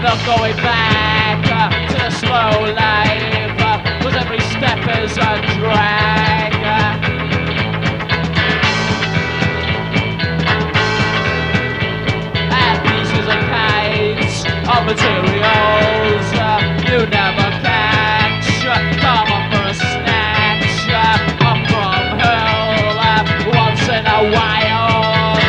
not going back to the slow life, 'cause every step is a drag. And pieces and kinds of materials you never catch. Come on for a snatch up from hell once in a while.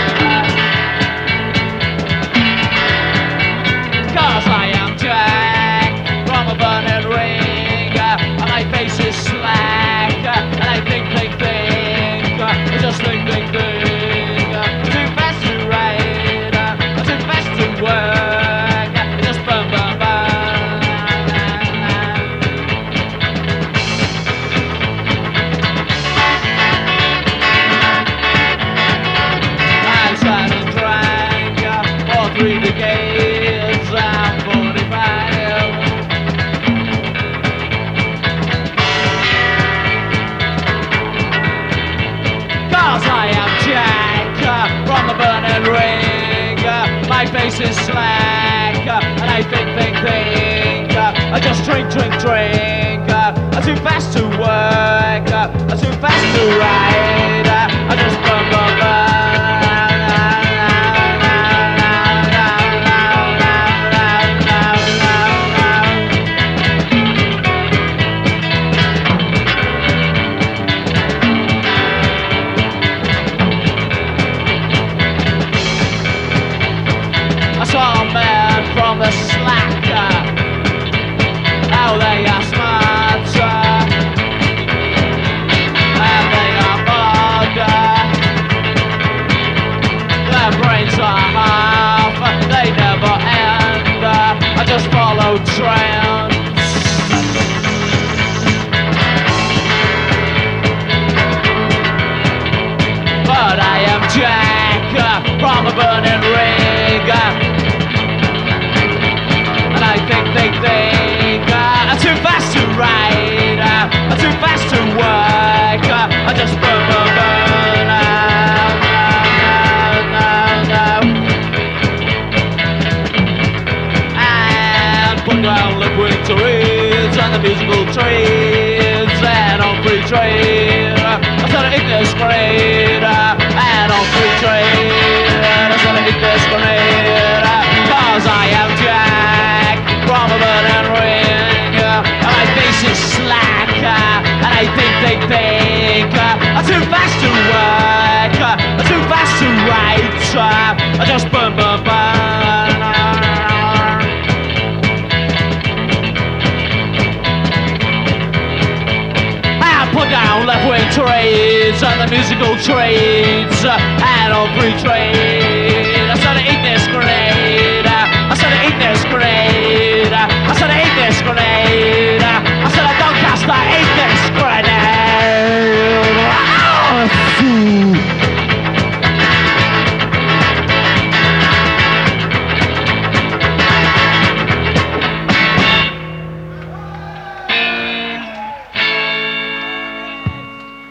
'Cause I am Jack from a burning ring, and my face is slack, and I think, just think. Too fast to ride, too fast to work, just burn. I sat and drank for 3 decades, I'm 45. 'Cause I am Jack from the burning ring, my face is slack, and I think. I just drink, too fast to work, too fast to ride, I just burn. I saw a man from the slacker, how they are smart, and they are bored. Their brains are half, they never end. I just follow trends. But I am Jack from a burning ring, and I think. Too fast to ride, too fast to work, I just burn. And put down liquid trees and the musical trees, and on free trade I started in this grade, and on free trade I started in this grade. 'Cause I am Jack from a burning ring, and my face is slack, and I think. Too fast to work, too fast to write, I just burn. I put down left-wing trades and the musical trades, and on free trade